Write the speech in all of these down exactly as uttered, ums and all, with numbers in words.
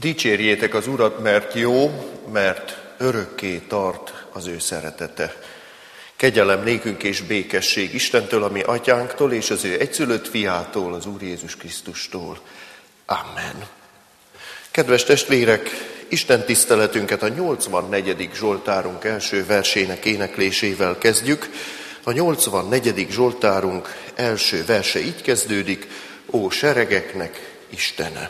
Dicsérjétek az Urat, mert jó, mert örökké tart az ő szeretete. Kegyelem nékünk és békesség Istentől, a mi atyánktól, és az ő egyszülött fiától, az Úr Jézus Krisztustól. Amen. Kedves testvérek, Isten tiszteletünket a nyolcvannegyedik Zsoltárunk első versének éneklésével kezdjük. A nyolcvannegyedik Zsoltárunk első verse így kezdődik: Ó seregeknek Istene!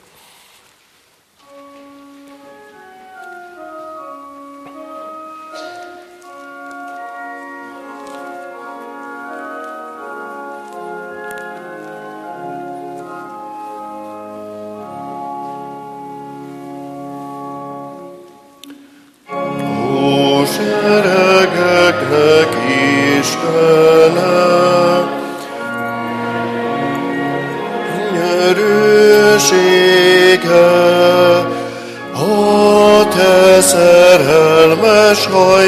Szerelmes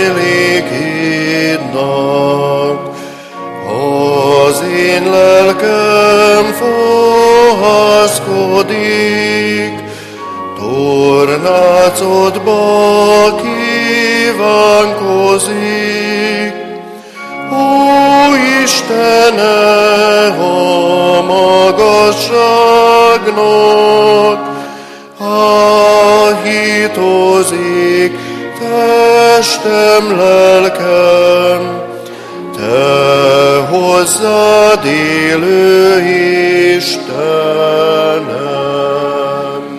hajlékidnak, az én lelkem fohászkodik, tornácodba kívánkozik. Ó Istene, a magasságnak áhítozik testem, lelkem, te hozzád élő Istenem.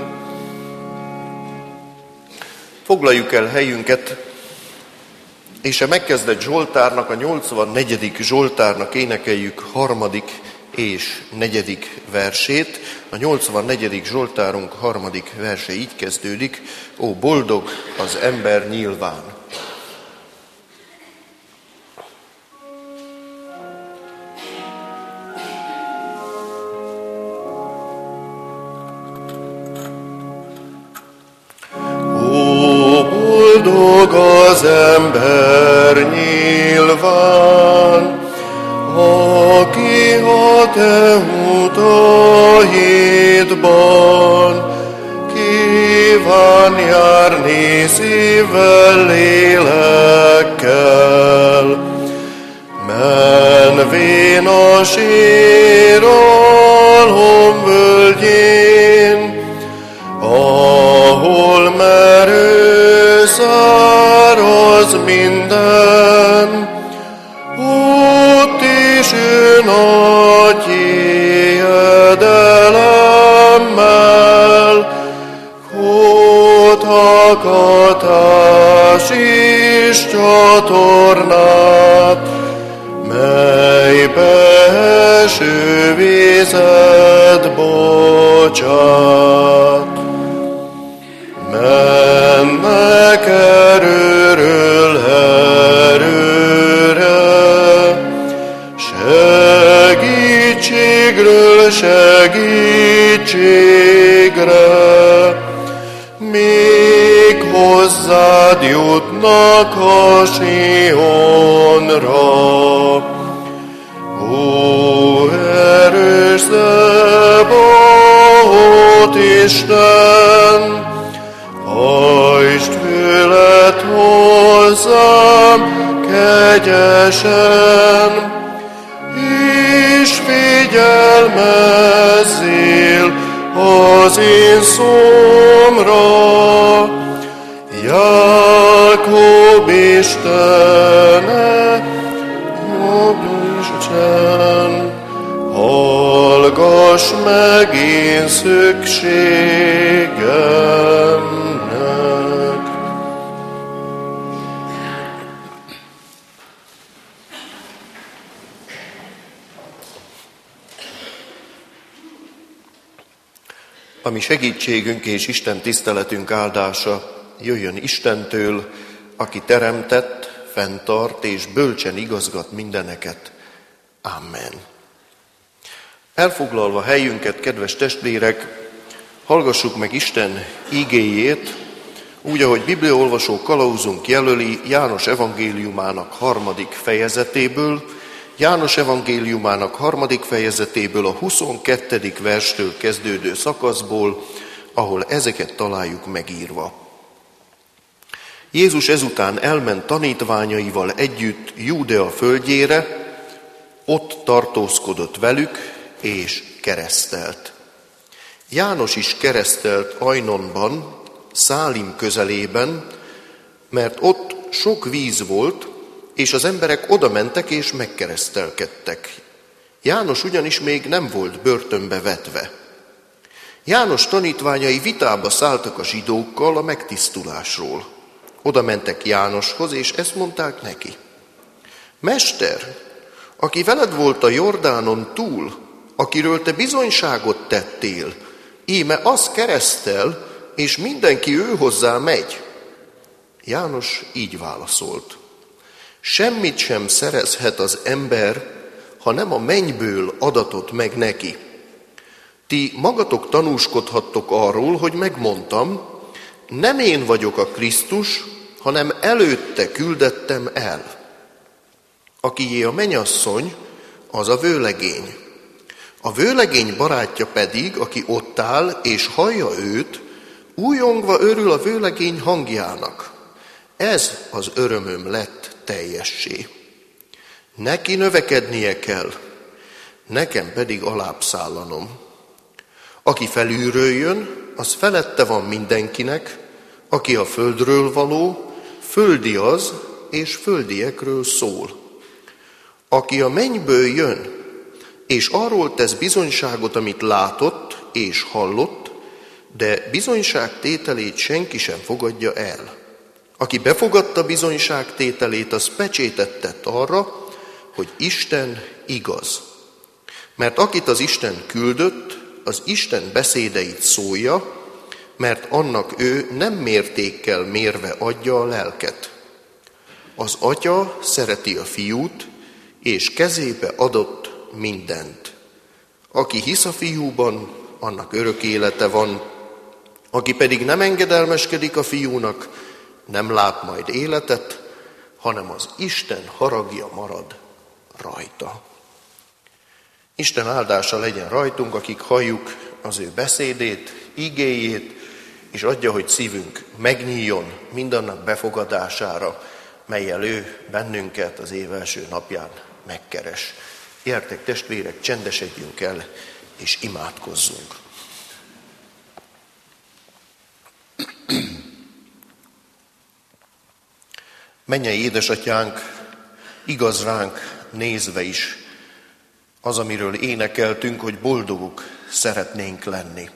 Foglaljuk el helyünket, és a megkezdett Zsoltárnak, a nyolcvannegyedik Zsoltárnak énekeljük harmadik és negyedik versét. A nyolcvannegyedik Zsoltárunk harmadik verse így kezdődik: Ó, boldog az ember nyilván! Ó, boldog az ember nyilván, aki a te utaidban kíván járni szívvel, lélekkel, menvén a síralom völgyén, ahol merő száraz minden. Ott is ő nagy hiedelemmel kódhallgatás is csatornát, melybe eső vizet bocsát. Mennek erőről erőre, segítségről segítségre, míg hozzád jutnak a Sionra. Ó, erős Zebaoth Isten, hajtsd fület hozzám kegyesen, és figyelmezzél az én szomra. Jákob Istene, jobb Isten, hallgass meg én szükségemnek. A mi segítségünk és Isten tiszteletünk áldása jöjjön Istentől, aki teremtett, fenntart és bölcsen igazgat mindeneket. Amen. Elfoglalva helyünket, kedves testvérek, hallgassuk meg Isten ígéjét, úgy, ahogy bibliaolvasó kalauzunk jelöli János evangéliumának harmadik fejezetéből, János evangéliumának harmadik fejezetéből, a huszonkettedik verstől kezdődő szakaszból, ahol ezeket találjuk megírva. Jézus ezután elment tanítványaival együtt Júdea földjére, ott tartózkodott velük, és keresztelt. János is keresztelt Ajnonban, Szálim közelében, mert ott sok víz volt, és az emberek oda mentek és megkeresztelkedtek. János ugyanis még nem volt börtönbe vetve. János tanítványai vitába szálltak a zsidókkal a megtisztulásról. Oda mentek Jánoshoz, és ezt mondták neki: Mester, aki veled volt a Jordánon túl, akiről te bizonyságot tettél, íme az keresztel, és mindenki ő hozzá megy. János így válaszolt: Semmit sem szerezhet az ember, ha nem a mennyből adatot meg neki. Ti magatok tanúskodhattok arról, hogy megmondtam, nem én vagyok a Krisztus, hanem előtte küldettem el. Akié a mennyasszony, az a vőlegény. A vőlegény barátja pedig, aki ott áll és hallja őt, újongva örül a vőlegény hangjának. Ez az örömöm lett teljessé. Neki növekednie kell, nekem pedig alább szállanom. Aki felülről jön, az felette van mindenkinek, aki a földről való, földi az, és földiekről szól. Aki a mennyből jön, és arról tesz bizonyságot, amit látott és hallott, de bizonyságtételét senki sem fogadja el. Aki befogadta bizonyságtételét, az pecsétet tett arra, hogy Isten igaz. Mert akit az Isten küldött, az Isten beszédeit szólja, mert annak ő nem mértékkel mérve adja a lelket. Az Atya szereti a Fiút, és kezébe adott mindent. Aki hisz a Fiúban, annak örök élete van, aki pedig nem engedelmeskedik a Fiúnak, nem lát majd életet, hanem az Isten haragja marad rajta. Isten áldása legyen rajtunk, akik halljuk az ő beszédét, igéjét, és adja, hogy szívünk megnyíljon mindannak befogadására, mellyel ő bennünket az év első napján megkeres. Gyertek, testvérek, csendesedjünk el, és imádkozzunk. Mennyei édesatyánk, igaz ránk nézve is az, amiről énekeltünk, hogy boldogok szeretnénk lenni.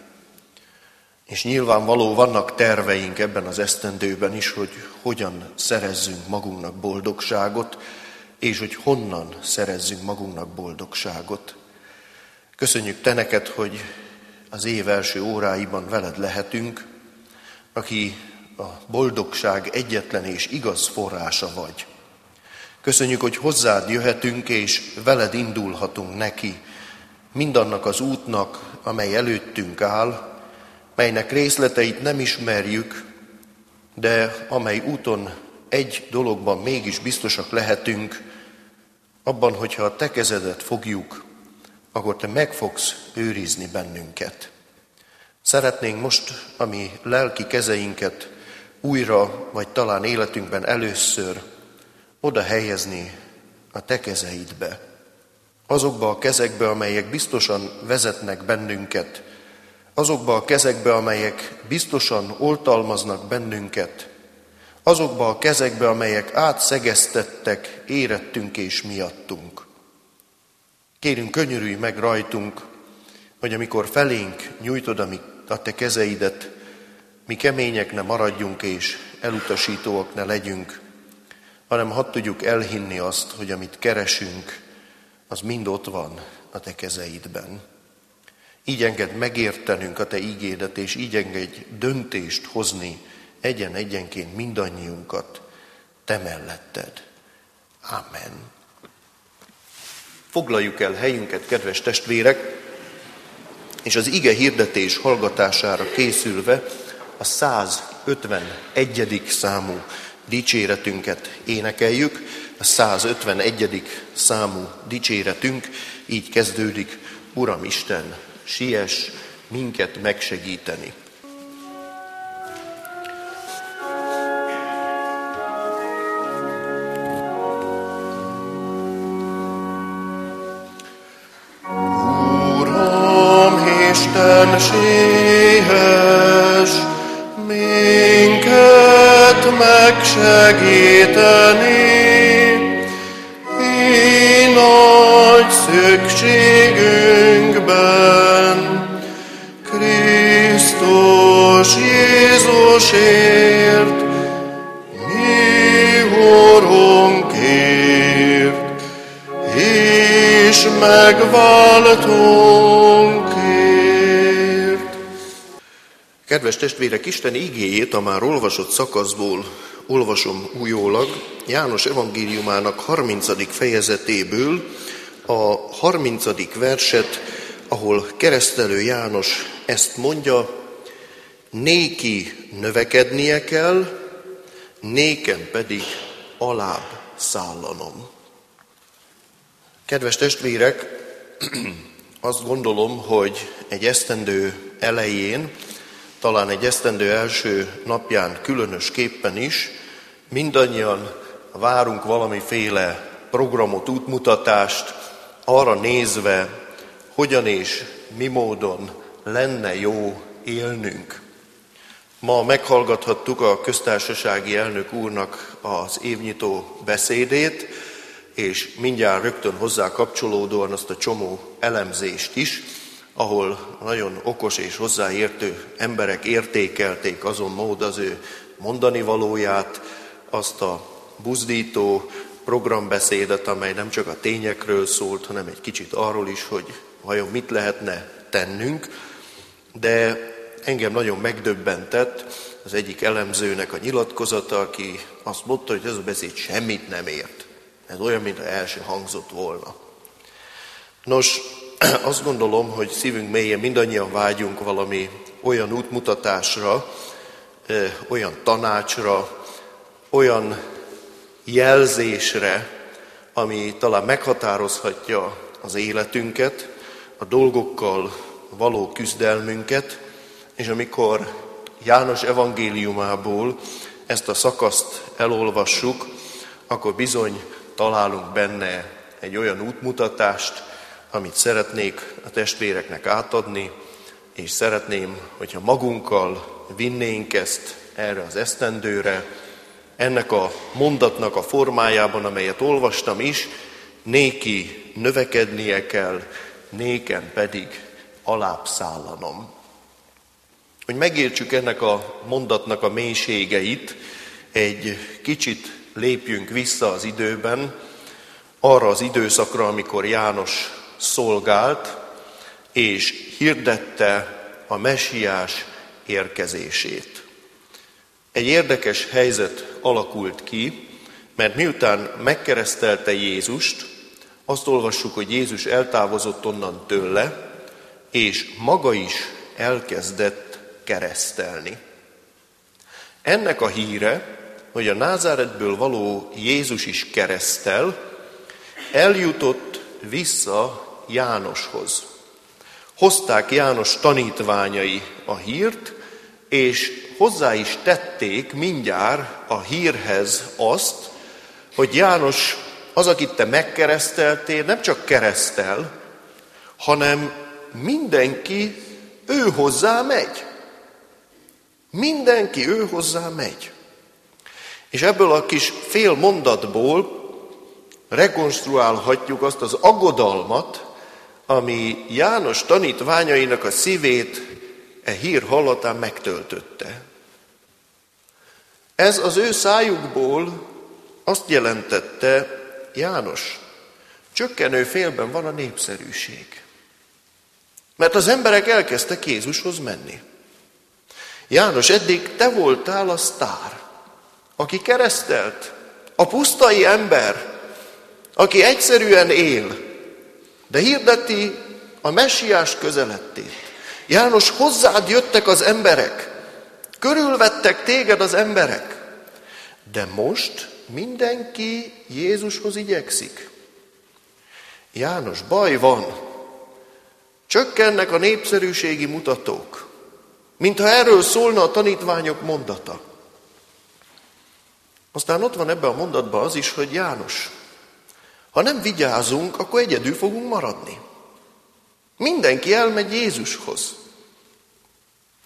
És nyilvánvaló vannak terveink ebben az esztendőben is, hogy hogyan szerezzünk magunknak boldogságot, és hogy honnan szerezzünk magunknak boldogságot. Köszönjük te neked, hogy az év első óráiban veled lehetünk, aki a boldogság egyetlen és igaz forrása vagy. Köszönjük, hogy hozzád jöhetünk, és veled indulhatunk neki mindannak az útnak, amely előttünk áll, melynek részleteit nem ismerjük, de amely úton egy dologban mégis biztosak lehetünk, abban, hogyha a te kezedet fogjuk, akkor te meg fogsz őrizni bennünket. Szeretnénk most a mi lelki kezeinket újra, vagy talán életünkben először oda helyezni a te kezeidbe. Azokba a kezekbe, amelyek biztosan vezetnek bennünket, azokba a kezekbe, amelyek biztosan oltalmaznak bennünket, azokba a kezekbe, amelyek átszegeztettek érettünk és miattunk. Kérünk, könyörülj meg rajtunk, hogy amikor felénk nyújtod a te kezeidet, mi kemények ne maradjunk és elutasítóak ne legyünk, hanem hadd tudjuk elhinni azt, hogy amit keresünk, az mind ott van a te kezeidben. Így engedd megértenünk a te ígédet, és így engedj döntést hozni egyen-egyenként mindannyiunkat te melletted. Amen. Foglaljuk el helyünket, kedves testvérek, és az ige hirdetés hallgatására készülve a százötvenegyedik számú dicséretünket énekeljük. A százötvenegyedik számú dicséretünk így kezdődik: Uram Isten, siess minket megsegíteni. Istenséges, minket megsegíteni, így nagy szükségünkben. Krisztus Jézusért, mi Urunkért, és megváltunkért. Kedves testvérek, Isten igéjét a már olvasott szakaszból olvasom újólag, János evangéliumának harmincadik fejezetéből, a harmincadik verset, ahol Keresztelő János ezt mondja: néki növekednie kell, nékem pedig alább szállanom. Kedves testvérek, azt gondolom, hogy egy esztendő elején, talán egy esztendő első napján különösképpen is mindannyian várunk valamiféle programot, útmutatást arra nézve, hogyan és mi módon lenne jó élnünk. Ma meghallgathattuk a köztársasági elnök úrnak az évnyitó beszédét, és mindjárt rögtön hozzá kapcsolódóan azt a csomó elemzést is, ahol nagyon okos és hozzáértő emberek értékelték azon mód az ő mondani valóját, azt a buzdító programbeszédet, amely nem csak a tényekről szólt, hanem egy kicsit arról is, hogy vajon mit lehetne tennünk. De engem nagyon megdöbbentett az egyik elemzőnek a nyilatkozata, aki azt mondta, hogy ez a beszéd semmit nem ért. Ez olyan, mintha el se hangzott volna. Nos, azt gondolom, hogy szívünk mélyén mindannyian vágyunk valami olyan útmutatásra, olyan tanácsra, olyan jelzésre, ami talán meghatározhatja az életünket, a dolgokkal való küzdelmünket, és amikor János evangéliumából ezt a szakaszt elolvassuk, akkor bizony találunk benne egy olyan útmutatást, amit szeretnék a testvéreknek átadni, és szeretném, hogyha magunkkal vinnénk ezt erre az esztendőre, ennek a mondatnak a formájában, amelyet olvastam is, néki növekednie kell, nékem pedig alább szállanom. Hogy megértsük ennek a mondatnak a mélységeit, egy kicsit lépjünk vissza az időben, arra az időszakra, amikor János szolgált, és hirdette a mesiás érkezését. Egy érdekes helyzet alakult ki, mert miután megkeresztelte Jézust, azt olvassuk, hogy Jézus eltávozott onnan tőle, és maga is elkezdett keresztelni. Ennek a híre, hogy a Názáretből való Jézus is keresztel, eljutott vissza Jánoshoz. Hozták János tanítványai a hírt, és hozzá is tették mindjárt a hírhez azt, hogy János az, akit te megkereszteltél, nem csak keresztel, hanem mindenki ő hozzá megy. Mindenki ő hozzá megy. És ebből a kis fél mondatból rekonstruálhatjuk azt az aggodalmat, ami János tanítványainak a szívét e hír hallatán megtöltötte. Ez az ő szájukból azt jelentette: János, csökkenő félben van a népszerűség. Mert az emberek elkezdtek Jézushoz menni. János, eddig te voltál a sztár, aki keresztelt, a pusztai ember, aki egyszerűen él, de hirdeti a messiás közelettét. János, hozzád jöttek az emberek, körülvettek téged az emberek, de most mindenki Jézushoz igyekszik. János, baj van, csökkennek a népszerűségi mutatók, mintha erről szólna a tanítványok mondata. Aztán ott van ebben a mondatban az is, hogy János, ha nem vigyázunk, akkor egyedül fogunk maradni. Mindenki elmegy Jézushoz.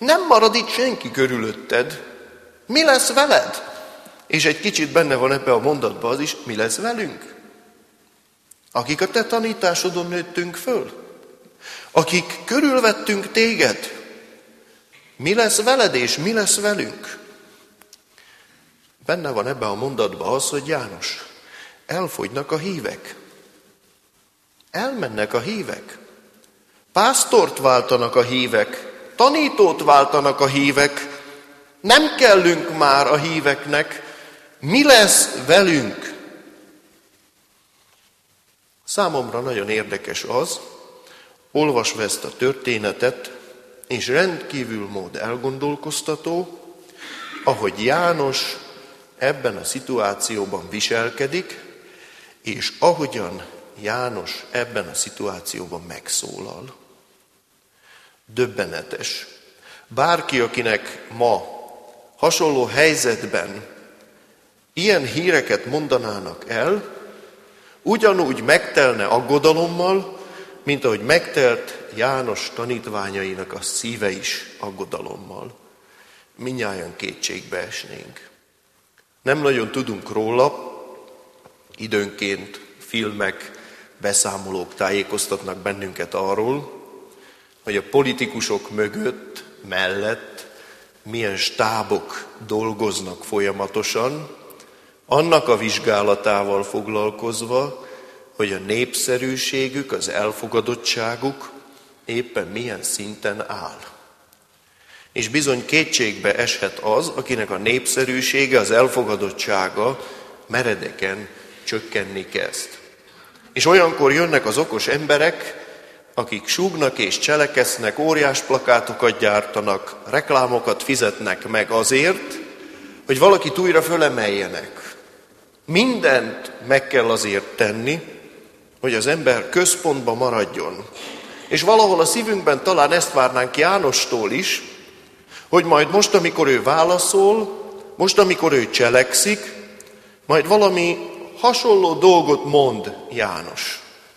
Nem marad itt senki körülötted. Mi lesz veled? És egy kicsit benne van ebbe a mondatban az is, mi lesz velünk? Akik a te tanításodon nőttünk föl, akik körülvettünk téged, mi lesz veled és mi lesz velünk? Benne van ebbe a mondatban az, hogy János, elfogynak a hívek. Elmennek a hívek. Pásztort váltanak a hívek. Tanítót váltanak a hívek. Nem kellünk már a híveknek. Mi lesz velünk? Számomra nagyon érdekes az, olvasva ezt a történetet, és rendkívül mód elgondolkoztató, ahogy János ebben a szituációban viselkedik, és ahogyan János ebben a szituációban megszólal. Döbbenetes. Bárki, akinek ma hasonló helyzetben ilyen híreket mondanának el, ugyanúgy megtelne aggodalommal, mint ahogy megtelt János tanítványainak a szíve is aggodalommal. Mindnyájan kétségbe esnénk. Nem nagyon tudunk róla, időnként filmek, beszámolók tájékoztatnak bennünket arról, hogy a politikusok mögött, mellett milyen stábok dolgoznak folyamatosan, annak a vizsgálatával foglalkozva, hogy a népszerűségük, az elfogadottságuk éppen milyen szinten áll. És bizony kétségbe eshet az, akinek a népszerűsége, az elfogadottsága meredeken csökkenni kezd. És olyankor jönnek az okos emberek, akik súgnak és cselekesznek, óriás plakátokat gyártanak, reklámokat fizetnek meg azért, hogy valakit újra fölemeljenek. Mindent meg kell azért tenni, hogy az ember központba maradjon. És valahol a szívünkben talán ezt várnánk Jánostól is, hogy majd most, amikor ő válaszol, most, amikor ő cselekszik, majd valami hasonló dolgot mond János.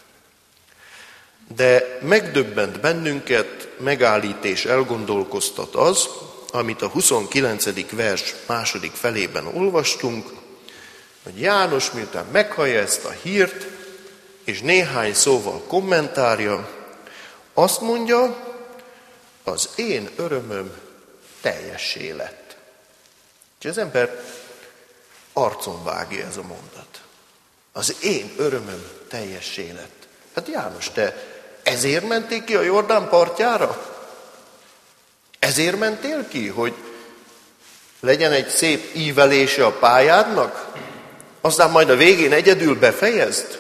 De megdöbbent bennünket, megállít és elgondolkoztat az, amit a huszonkilencedik vers második felében olvastunk, hogy János miután meghallja ezt a hírt, és néhány szóval kommentárja, azt mondja, az én örömöm teljessé lett. És az ember arcon vágja ez a mondat. Az én örömöm teljessé lett. Hát János, te ezért mentél ki a Jordán partjára? Ezért mentél ki, hogy legyen egy szép ívelése a pályádnak? Aztán majd a végén egyedül befejezd?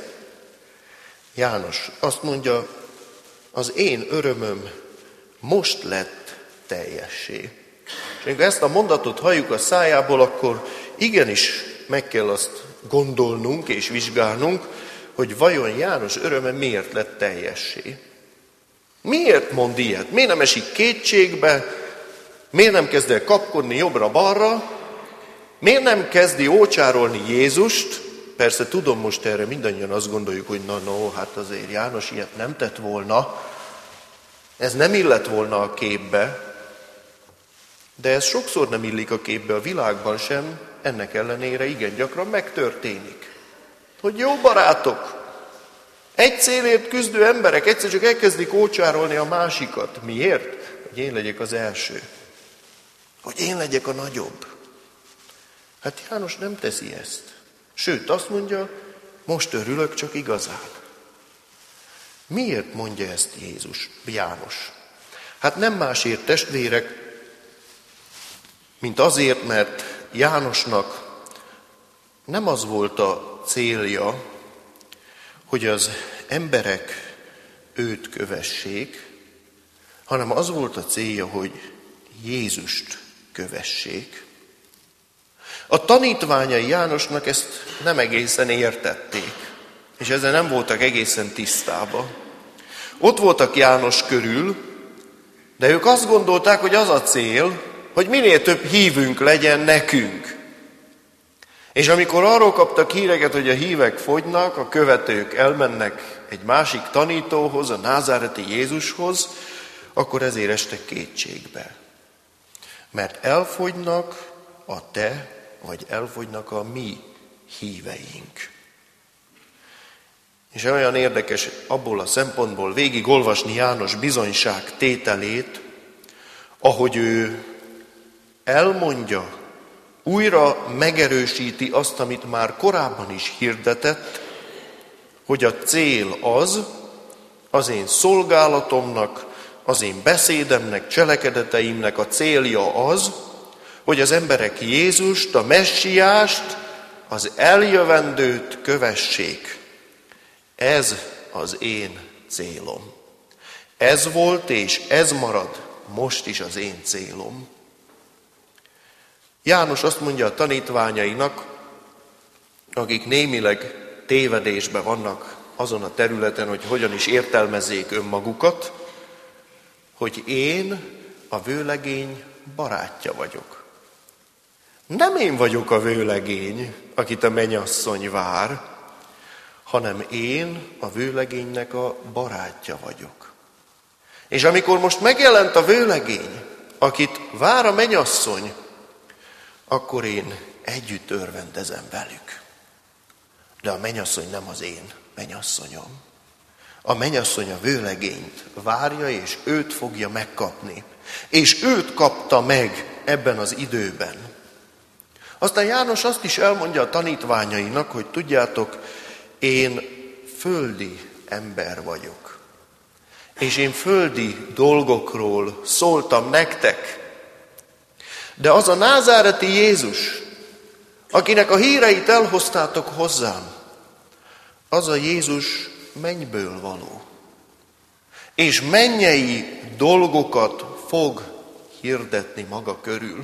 János azt mondja, az én örömöm most lett teljessé. És amikor ezt a mondatot halljuk a szájából, akkor igenis meg kell azt gondolnunk és vizsgálnunk, hogy vajon János öröme miért lett teljessé. Miért mond ilyet? Miért nem esik kétségbe? Miért nem kezd el kapkodni jobbra-balra? Miért nem kezdi ócsárolni Jézust? Persze tudom, most erre mindannyian azt gondoljuk, hogy na no, hát azért János ilyet nem tett volna. Ez nem illett volna a képbe. De ez sokszor nem illik a képbe a világban sem, ennek ellenére igen gyakran megtörténik. Hogy jó barátok, egy célért küzdő emberek egyszer csak elkezdik ócsárolni a másikat. Miért? Hogy én legyek az első. Hogy én legyek a nagyobb. Hát János nem teszi ezt. Sőt, azt mondja, most örülök csak igazán. Miért mondja ezt Jézus, János? Hát nem másért, testvérek, mint azért, mert Jánosnak nem az volt a célja, hogy az emberek őt kövessék, hanem az volt a célja, hogy Jézust kövessék. A tanítványai Jánosnak ezt nem egészen értették, és ezzel nem voltak egészen tisztában. Ott voltak János körül, de ők azt gondolták, hogy az a cél, hogy minél több hívünk legyen nekünk. És amikor arról kaptak híreket, hogy a hívek fogynak, a követők elmennek egy másik tanítóhoz, a názáreti Jézushoz, akkor ezért estek kétségbe. mert elfogynak a te, vagy elfogynak a mi híveink. És olyan érdekes abból a szempontból végigolvasni János bizonyság tételét, ahogy ő elmondja, újra megerősíti azt, amit már korábban is hirdetett, hogy a cél az, az én szolgálatomnak, az én beszédemnek, cselekedeteimnek a célja az, hogy az emberek Jézust, a Messiást, az eljövendőt kövessék. Ez az én célom. Ez volt és ez marad most is az én célom. János azt mondja a tanítványainak, akik némileg tévedésben vannak azon a területen, hogy hogyan is értelmezzék önmagukat, hogy én a vőlegény barátja vagyok. Nem én vagyok a vőlegény, akit a mennyasszony vár, hanem én a vőlegénynek a barátja vagyok. És amikor most megjelent a vőlegény, akit vár a mennyasszony, akkor én együtt örvendezem velük. De a mennyasszony nem az én mennyasszonyom. A mennyasszony a vőlegényt várja, és őt fogja megkapni. És őt kapta meg ebben az időben. Aztán János azt is elmondja a tanítványainak, hogy tudjátok, én földi ember vagyok. És én földi dolgokról szóltam nektek. De az a názáreti Jézus, akinek a híreit elhoztátok hozzám, az a Jézus mennyből való. És mennyei dolgokat fog hirdetni maga körül.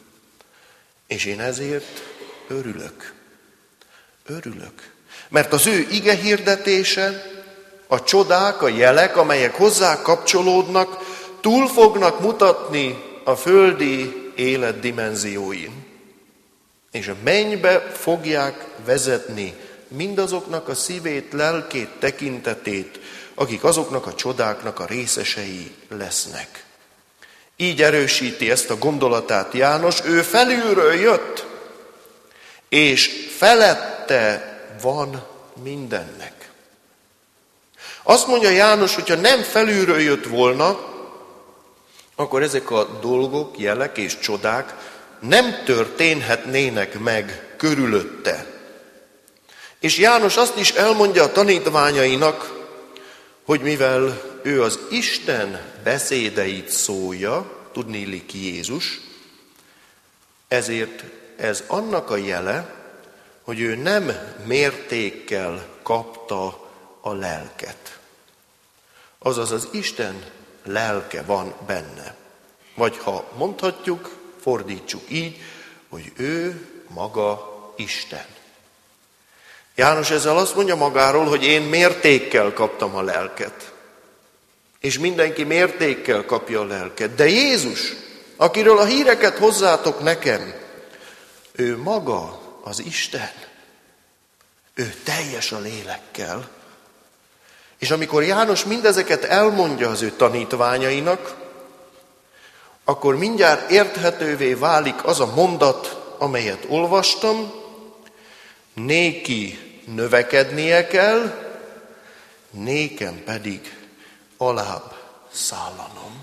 És én ezért örülök. Örülök. Mert az ő ige hirdetése, a csodák, a jelek, amelyek hozzá kapcsolódnak, túl fognak mutatni a földi élet dimenzióin. És a mennybe fogják vezetni mindazoknak a szívét, lelkét, tekintetét, akik azoknak a csodáknak a részesei lesznek. Így erősíti ezt a gondolatát János, ő felülről jött, és felette van mindennek. Azt mondja János, hogyha nem felülről jött volna, akkor ezek a dolgok, jelek és csodák nem történhetnének meg körülötte. És János azt is elmondja a tanítványainak, hogy mivel ő az Isten beszédeit szólja, tudniillik Jézus, ezért ez annak a jele, hogy ő nem mértékkel kapta a lelket. Azaz az Isten lelke van benne. Vagy ha mondhatjuk, fordítsuk így, hogy ő maga Isten. János ezzel azt mondja magáról, hogy én mértékkel kaptam a lelket. És mindenki mértékkel kapja a lelket. De Jézus, akiről a híreket hozzátok nekem, ő maga az Isten. Ő teljes a lélekkel. És amikor János mindezeket elmondja az ő tanítványainak, akkor mindjárt érthetővé válik az a mondat, amelyet olvastam, néki növekednie kell, nékem pedig alább szállanom.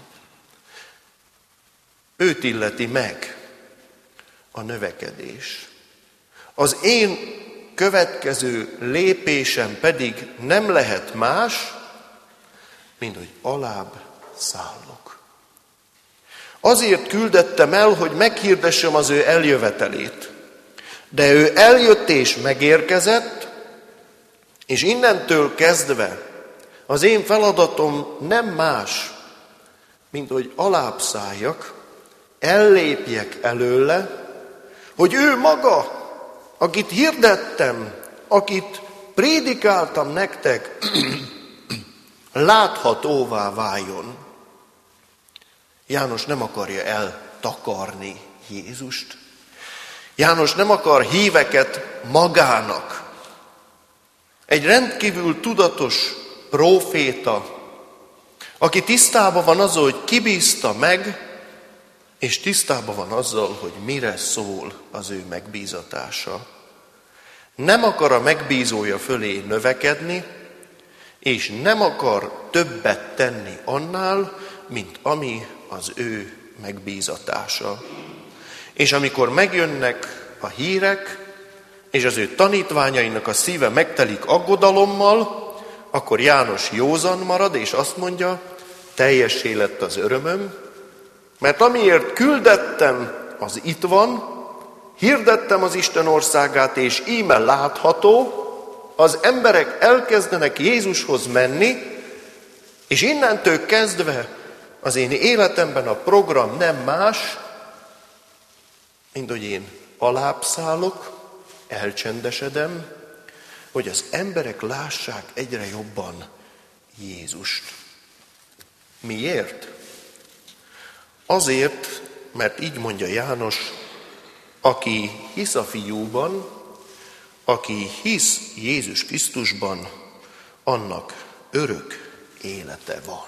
Őt illeti meg a növekedés. Az én következő lépésem pedig nem lehet más, mint hogy alább szállok. Azért küldettem el, hogy meghirdessem az ő eljövetelét. De ő eljött és megérkezett, és innentől kezdve az én feladatom nem más, mint hogy alább szálljak, ellépjek előle, hogy ő maga, akit hirdettem, akit prédikáltam nektek, láthatóvá váljon. János nem akarja eltakarni Jézust. János nem akar híveket magának. Egy rendkívül tudatos próféta, aki tisztában van azzal, hogy ki bízta meg, és tisztában van azzal, hogy mire szól az ő megbízatása. Nem akar a megbízója fölé növekedni, és nem akar többet tenni annál, mint ami az ő megbízatása. És amikor megjönnek a hírek, és az ő tanítványainak a szíve megtelik aggodalommal, akkor János józan marad, és azt mondja, teljessé lett az örömöm, mert amiért küldettem, az itt van, hirdettem az Isten országát, és íme látható, az emberek elkezdenek Jézushoz menni, és innentől kezdve az én életemben a program nem más, mint hogy én alábbszállok, elcsendesedem, hogy az emberek lássák egyre jobban Jézust. Miért? Azért, mert így mondja János, aki hisz a fiúban, aki hisz Jézus Krisztusban, annak örök élete van.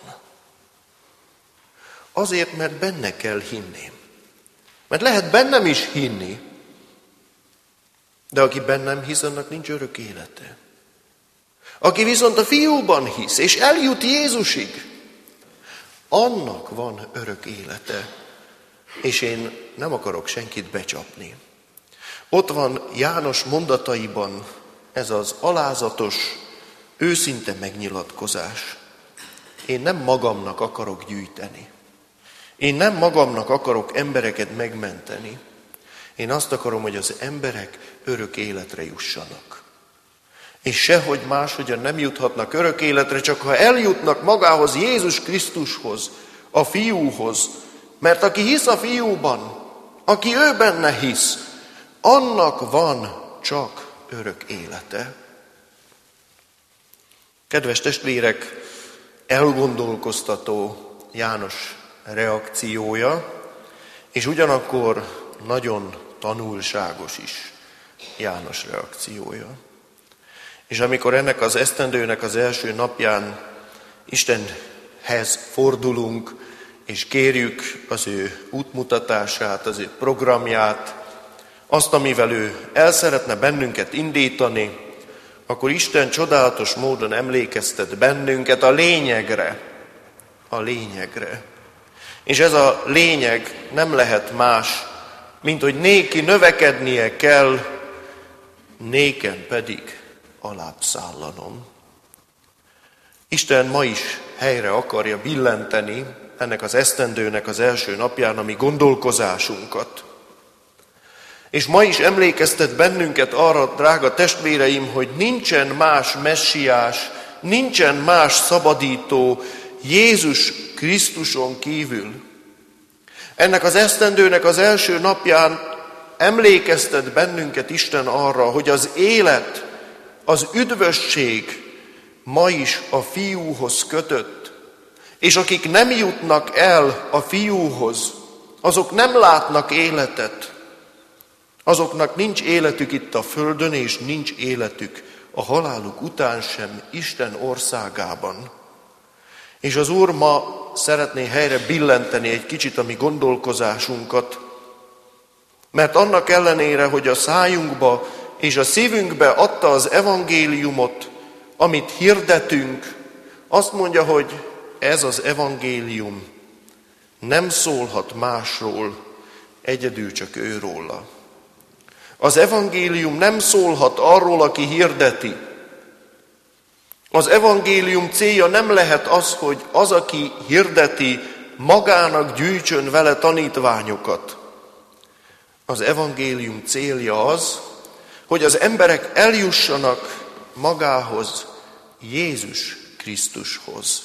Azért, mert benne kell hinni. Mert lehet bennem is hinni, de aki bennem hisz, annak nincs örök élete. Aki viszont a fiúban hisz, és eljut Jézusig, annak van örök élete. És én nem akarok senkit becsapni. Ott van János mondataiban ez az alázatos, őszinte megnyilatkozás. Én nem magamnak akarok gyűjteni. Én nem magamnak akarok embereket megmenteni. Én azt akarom, hogy az emberek örök életre jussanak. És sehogy máshogyan nem juthatnak örök életre, csak ha eljutnak magához, Jézus Krisztushoz, a fiúhoz. Mert aki hisz a fiúban, aki ő benne hisz, annak van csak örök élete. Kedves testvérek, elgondolkoztató János reakciója, és ugyanakkor nagyon tanulságos is János reakciója. És amikor ennek az esztendőnek az első napján Istenhez fordulunk, és kérjük az ő útmutatását, az ő programját, azt, amivel ő el szeretne bennünket indítani, akkor Isten csodálatos módon emlékeztet bennünket a lényegre, a lényegre. És ez a lényeg nem lehet más, mint hogy néki növekednie kell, néken pedig alábbszállanom. Isten ma is helyre akarja billenteni ennek az esztendőnek az első napján a mi gondolkozásunkat. És ma is emlékeztet bennünket arra, drága testvéreim, hogy nincsen más messiás, nincsen más szabadító Jézus Krisztuson kívül. Ennek az esztendőnek az első napján emlékeztet bennünket Isten arra, hogy az élet, az üdvösség ma is a fiúhoz kötött. És akik nem jutnak el a fiúhoz, azok nem látnak életet. Azoknak nincs életük itt a földön, és nincs életük a haláluk után sem Isten országában. És az Úr ma szeretné helyre billenteni egy kicsit a mi gondolkozásunkat, mert annak ellenére, hogy a szájunkba és a szívünkbe adta az evangéliumot, amit hirdetünk, azt mondja, hogy ez az evangélium nem szólhat másról, egyedül csak őróla. Az evangélium nem szólhat arról, aki hirdeti. Az evangélium célja nem lehet az, hogy az, aki hirdeti, magának gyűjtsön vele tanítványokat. Az evangélium célja az, hogy az emberek eljussanak magához, Jézus Krisztushoz.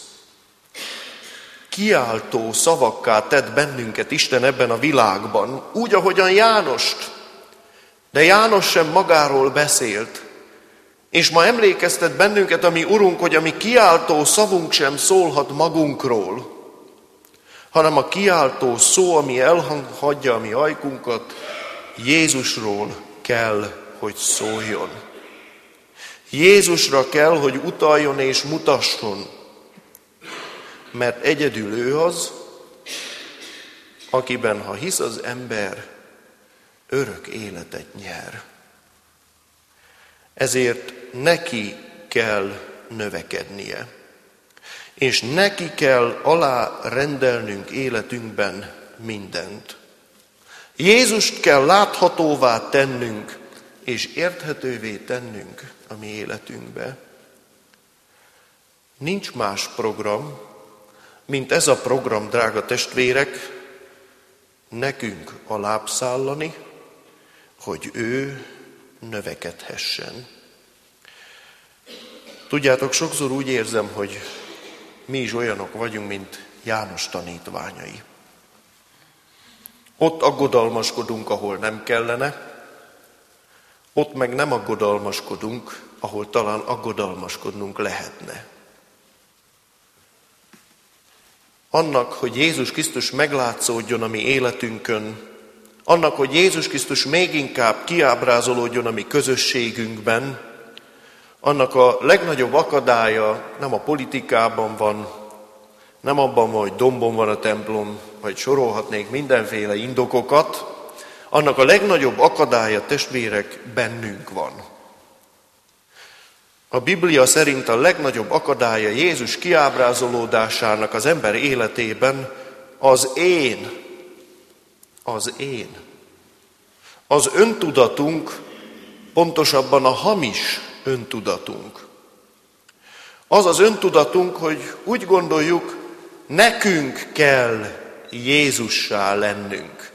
Kiáltó szavakká tett bennünket Isten ebben a világban, úgy, ahogyan Jánost. De János sem magáról beszélt, és ma emlékeztet bennünket a mi Urunk, hogy a mi kiáltó szavunk sem szólhat magunkról, hanem a kiáltó szó, ami elhagyja a mi ajkunkat, Jézusról kell, hogy szóljon. Jézusra kell, hogy utaljon és mutasson, mert egyedül ő az, akiben, ha hisz az ember, örök életet nyer. Ezért neki kell növekednie, és neki kell alárendelnünk életünkben mindent. Jézust kell láthatóvá tennünk, és érthetővé tennünk a mi életünkbe. Nincs más program, mint ez a program, drága testvérek, nekünk alábbszállani, hogy ő növekedhessen. Tudjátok, sokszor úgy érzem, hogy mi is olyanok vagyunk, mint János tanítványai. Ott aggodalmaskodunk, ahol nem kellene, ott meg nem aggodalmaskodunk, ahol talán aggodalmaskodnunk lehetne. Annak, hogy Jézus Krisztus meglátszódjon a mi életünkön, annak, hogy Jézus Krisztus még inkább kiábrázolódjon a mi közösségünkben, annak a legnagyobb akadálya nem a politikában van, nem abban van, hogy dombon van a templom, vagy sorolhatnék mindenféle indokokat, annak a legnagyobb akadálya, testvérek, bennünk van. A Biblia szerint a legnagyobb akadálya Jézus kiábrázolódásának az ember életében az én, az én. Az öntudatunk, pontosabban a hamis öntudatunk. Az az öntudatunk, hogy úgy gondoljuk, nekünk kell Jézussá lennünk.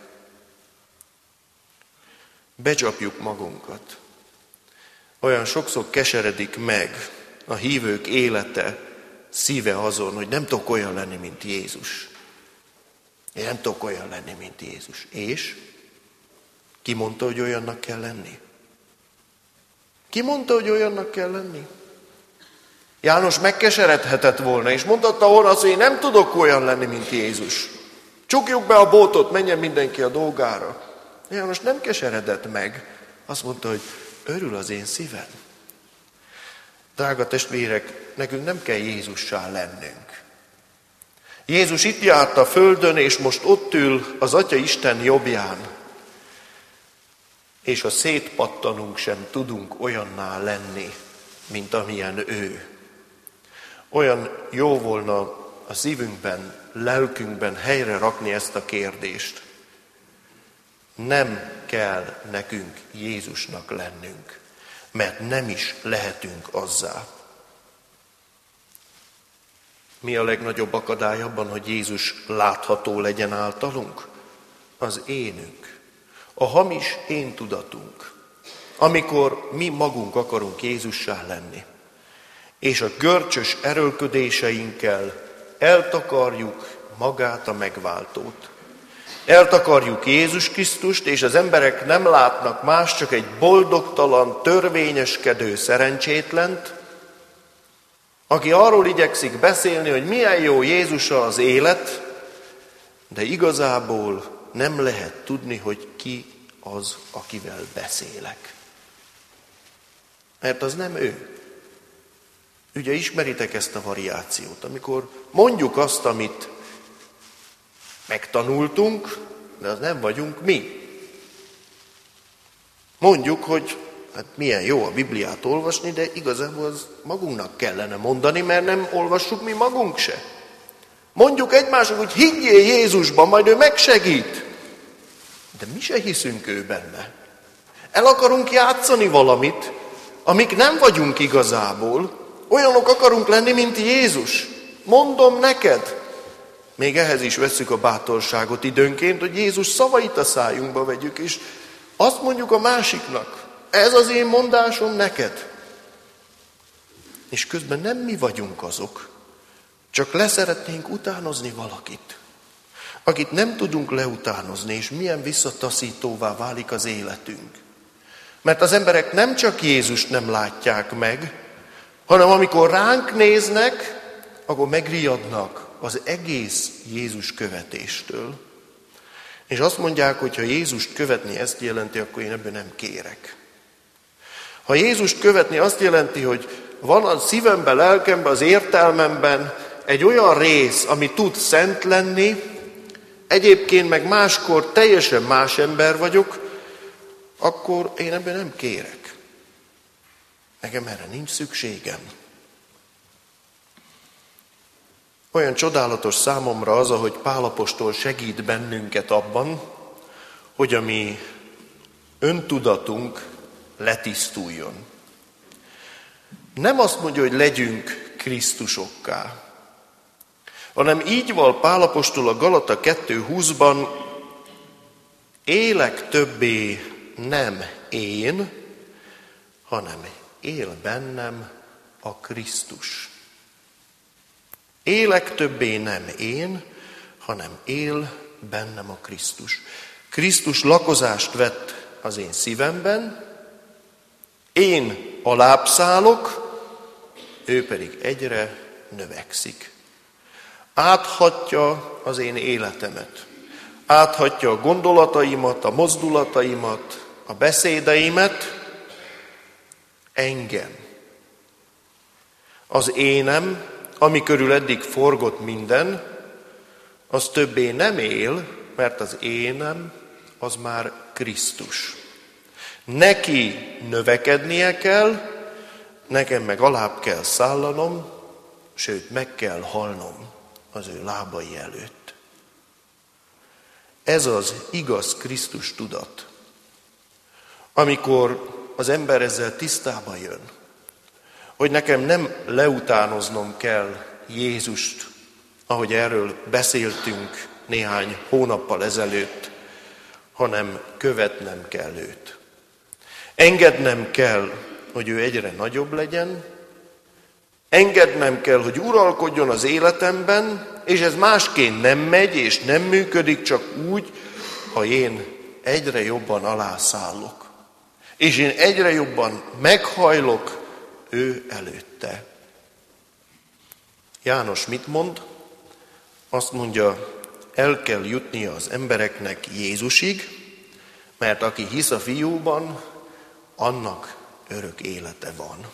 Becsapjuk magunkat. Olyan sokszor keseredik meg a hívők élete, szíve azon, hogy nem tudok olyan lenni, mint Jézus. Én nem tudok olyan lenni, mint Jézus. És? Ki mondta, hogy olyannak kell lenni? Ki mondta, hogy olyannak kell lenni? János megkeseredhetett volna, és mondhatta volna azt, hogy én nem tudok olyan lenni, mint Jézus. Csukjuk be a bótot, menjen mindenki a dolgára. János nem keseredett meg. Azt mondta, hogy örül az én szívem. Drága testvérek, nekünk nem kell Jézussá lennünk. Jézus itt járt a földön, és most ott ül az Atya Isten jobbján. És ha szétpattanunk, sem tudunk olyanná lenni, mint amilyen ő. Olyan jó volna a szívünkben, lelkünkben helyre rakni ezt a kérdést. Nem kell nekünk Jézusnak lennünk, mert nem is lehetünk azzá. Mi a legnagyobb akadály abban, hogy Jézus látható legyen általunk? Az énünk, a hamis én tudatunk, amikor mi magunk akarunk Jézussá lenni, és a görcsös erőlködéseinkkel eltakarjuk magát a megváltót. Eltakarjuk Jézus Krisztust, és az emberek nem látnak más, csak egy boldogtalan, törvényeskedő szerencsétlent, aki arról igyekszik beszélni, hogy milyen jó Jézussal az élet, de igazából nem lehet tudni, hogy ki az, akivel beszélek. Mert az nem ő. Ugye ismeritek ezt a variációt, amikor mondjuk azt, amit megtanultunk, de az nem vagyunk mi. Mondjuk, hogy hát milyen jó a Bibliát olvasni, de igazából az magunknak kellene mondani, mert nem olvassuk mi magunk se. Mondjuk egymásnak, hogy higgyél Jézusban, majd ő megsegít. De mi se hiszünk ő benne. El akarunk játszani valamit, amik nem vagyunk igazából, olyanok akarunk lenni, mint Jézus. Mondom neked, még ehhez is vesszük a bátorságot időnként, hogy Jézus szavait a szájunkba vegyük, és azt mondjuk a másiknak, ez az én mondásom neked. És közben nem mi vagyunk azok, csak leszeretnénk utánozni valakit, akit nem tudunk leutánozni, és milyen visszataszítóvá válik az életünk. Mert az emberek nem csak Jézust nem látják meg, hanem amikor ránk néznek, akkor megriadnak az egész Jézus követéstől. És azt mondják, hogy ha Jézust követni ezt jelenti, akkor én ebből nem kérek. Ha Jézust követni azt jelenti, hogy van a szívemben, lelkemben, az értelmemben egy olyan rész, ami tud szent lenni, egyébként meg máskor teljesen más ember vagyok, akkor én ebben nem kérek. Nekem erre nincs szükségem. Olyan csodálatos számomra az, ahogy Pál apostol segít bennünket abban, hogy a mi öntudatunk letisztuljon. Nem azt mondja, hogy legyünk Krisztusokká, hanem így van Pál apostol a Galata kettő húszban, élek többé nem én, hanem él bennem a Krisztus. Élek többé nem én, hanem él bennem a Krisztus. Krisztus lakozást vett az én szívemben, én alább szállok, ő pedig egyre növekszik. Áthatja az én életemet, áthatja a gondolataimat, a mozdulataimat, a beszédeimet, engem. Az énem, ami körül eddig forgott minden, az többé nem él, mert az énem az már Krisztus. Neki növekednie kell, nekem meg alább kell szállanom, sőt meg kell halnom az ő lábai előtt. Ez az igaz Krisztus tudat, amikor az ember ezzel tisztába jön, hogy nekem nem leutánoznom kell Jézust, ahogy erről beszéltünk néhány hónappal ezelőtt, hanem követnem kell őt. Engednem kell, hogy ő egyre nagyobb legyen, engednem kell, hogy uralkodjon az életemben, és ez másként nem megy, és nem működik, csak úgy, ha én egyre jobban alászállok. És én egyre jobban meghajlok ő előtte. János mit mond? Azt mondja, el kell jutnia az embereknek Jézusig, mert aki hisz a fiúban, annak örök élete van.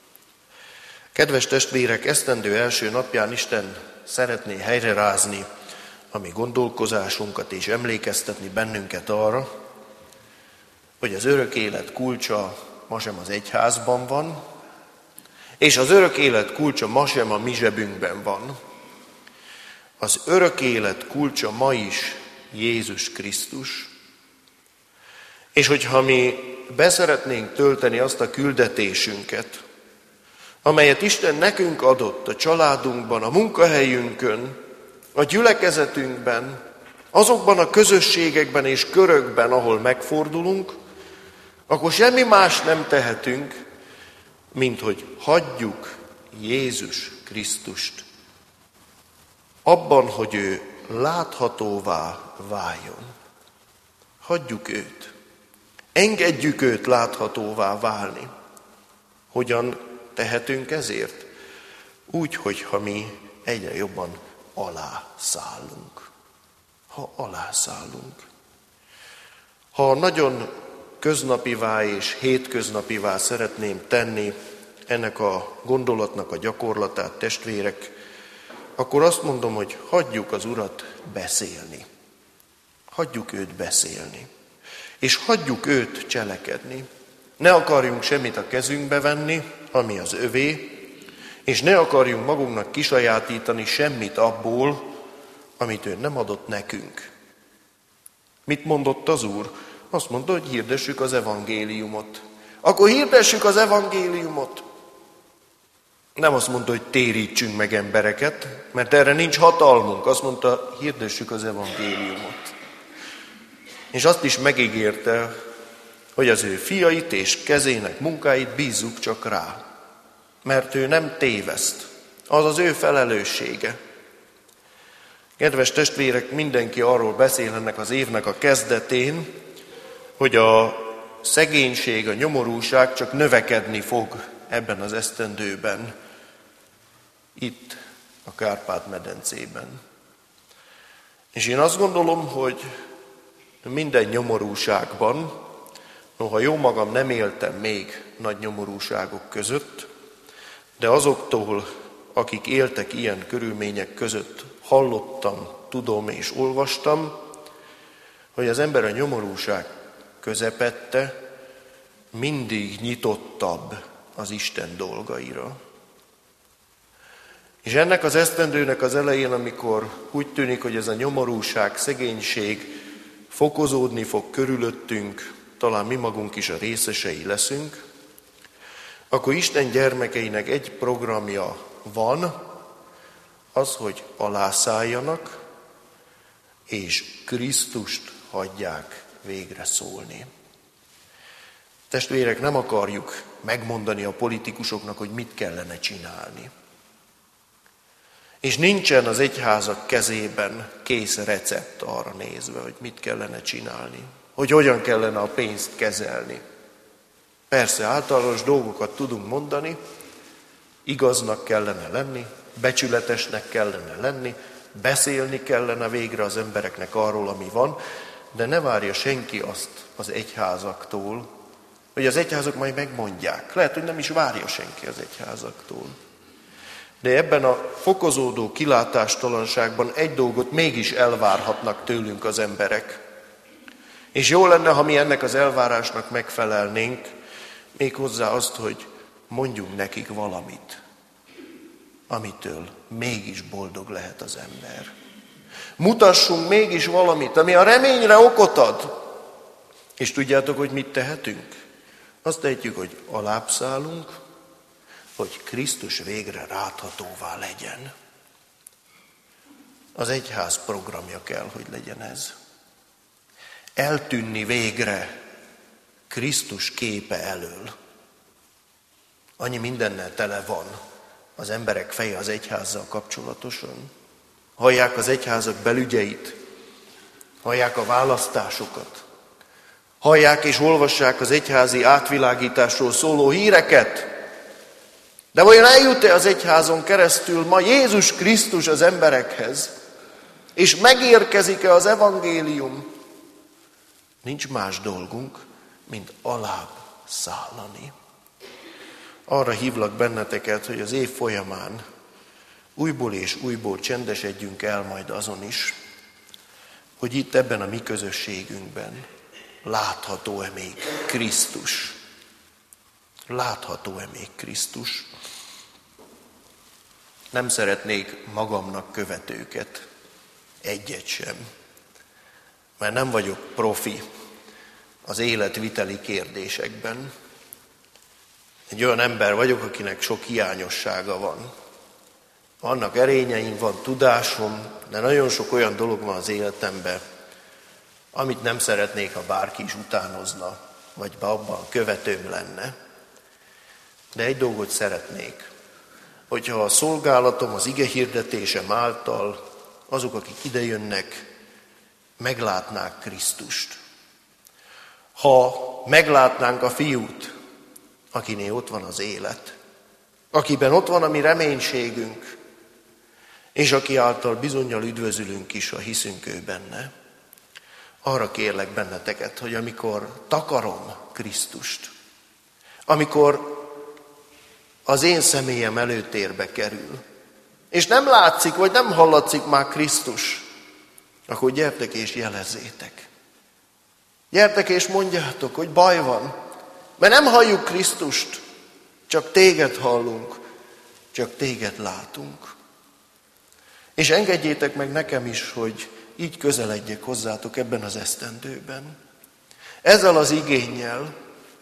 Kedves testvérek, esztendő első napján Isten szeretné helyrerázni a mi gondolkozásunkat és emlékeztetni bennünket arra, hogy az örök élet kulcsa ma sem az egyházban van, és az örök élet kulcsa ma sem a mi zsebünkben van. Az örök élet kulcsa ma is Jézus Krisztus. És hogyha mi beszeretnénk tölteni azt a küldetésünket, amelyet Isten nekünk adott a családunkban, a munkahelyünkön, a gyülekezetünkben, azokban a közösségekben és körökben, ahol megfordulunk, akkor semmi más nem tehetünk, mint hogy hagyjuk Jézus Krisztust abban, hogy ő láthatóvá váljon. Hagyjuk őt. Engedjük őt láthatóvá válni. Hogyan tehetünk ezért? Úgy, hogyha mi egyre jobban alászállunk. Ha alászállunk. Ha nagyon köznapivá és hétköznapivá szeretném tenni ennek a gondolatnak a gyakorlatát, testvérek, akkor azt mondom, hogy hagyjuk az Urat beszélni. Hagyjuk őt beszélni. És hagyjuk őt cselekedni. Ne akarjunk semmit a kezünkbe venni, ami az övé, és ne akarjunk magunknak kisajátítani semmit abból, amit ő nem adott nekünk. Mit mondott az Úr? Azt mondta, hogy hirdessük az evangéliumot. Akkor hirdessük az evangéliumot. Nem azt mondta, hogy térítsünk meg embereket, mert erre nincs hatalmunk. Azt mondta, hirdessük az evangéliumot. És azt is megígérte, hogy az ő fiait és kezének munkáit bízzuk csak rá. Mert ő nem téveszt. Az az ő felelőssége. Kedves testvérek, mindenki arról beszél ennek az évnek a kezdetén, hogy a szegénység, a nyomorúság csak növekedni fog ebben az esztendőben, itt a Kárpát-medencében. És én azt gondolom, hogy minden nyomorúságban, noha jó magam nem éltem még nagy nyomorúságok között, de azoktól, akik éltek ilyen körülmények között, hallottam tudom és olvastam, hogy az ember a nyomorúság közepette mindig nyitottabb az Isten dolgaira. És ennek az esztendőnek az elején, amikor úgy tűnik, hogy ez a nyomorúság, szegénység fokozódni fog körülöttünk, talán mi magunk is a részesei leszünk, akkor Isten gyermekeinek egy programja van, az, hogy alászálljanak, és Krisztust hagyják végre szólni. Testvérek, nem akarjuk megmondani a politikusoknak, hogy mit kellene csinálni. És nincsen az egyházak kezében kész recept arra nézve, hogy mit kellene csinálni, hogy hogyan kellene a pénzt kezelni. Persze általános dolgokat tudunk mondani, igaznak kellene lenni, becsületesnek kellene lenni, beszélni kellene végre az embereknek arról, ami van, de ne várja senki azt az egyházaktól, hogy az egyházak majd megmondják. Lehet, hogy nem is várja senki az egyházaktól. De ebben a fokozódó kilátástalanságban egy dolgot mégis elvárhatnak tőlünk az emberek. És jó lenne, ha mi ennek az elvárásnak megfelelnénk, méghozzá azt, hogy mondjunk nekik valamit, amitől mégis boldog lehet az ember. Mutassunk mégis valamit, ami a reményre okot ad. És tudjátok, hogy mit tehetünk? Azt tehetjük, hogy alábbszállunk, hogy Krisztus végre láthatóvá legyen. Az egyház programja kell, hogy legyen ez. Eltűnni végre Krisztus képe elől. Annyi mindennel tele van az emberek feje az egyházzal kapcsolatosan. Hallják az egyházak belügyeit, hallják a választásokat, hallják és olvassák az egyházi átvilágításról szóló híreket. De vajon eljut-e az egyházon keresztül ma Jézus Krisztus az emberekhez? És megérkezik-e az evangélium? Nincs más dolgunk, mint alább szállani. Arra hívlak benneteket, hogy az év folyamán újból és újból csendesedjünk el majd azon is, hogy itt ebben a mi közösségünkben látható-e még Krisztus. Látható-e még Krisztus? Nem szeretnék magamnak követőket, egyet sem, mert nem vagyok profi az életviteli kérdésekben. Egy olyan ember vagyok, akinek sok hiányossága van. Vannak erényeim, van tudásom, de nagyon sok olyan dolog van az életemben, amit nem szeretnék, ha bárki is utánozna, vagy abban követőm lenne. De egy dolgot szeretnék, hogyha a szolgálatom, az ige hirdetésem által azok, akik idejönnek, meglátnák Krisztust. Ha meglátnánk a fiút, akinél ott van az élet, akiben ott van a mi reménységünk, és aki által bizonnyal üdvözülünk is, ha hiszünk ő benne, arra kérlek benneteket, hogy amikor takarom Krisztust, amikor az én személyem előtérbe kerül, és nem látszik, vagy nem hallatszik már Krisztus, akkor gyertek és jelezzétek. Gyertek és mondjátok, hogy baj van, mert nem halljuk Krisztust, csak téged hallunk, csak téged látunk. És engedjétek meg nekem is, hogy így közeledjek hozzátok ebben az esztendőben. Ezzel az igénnyel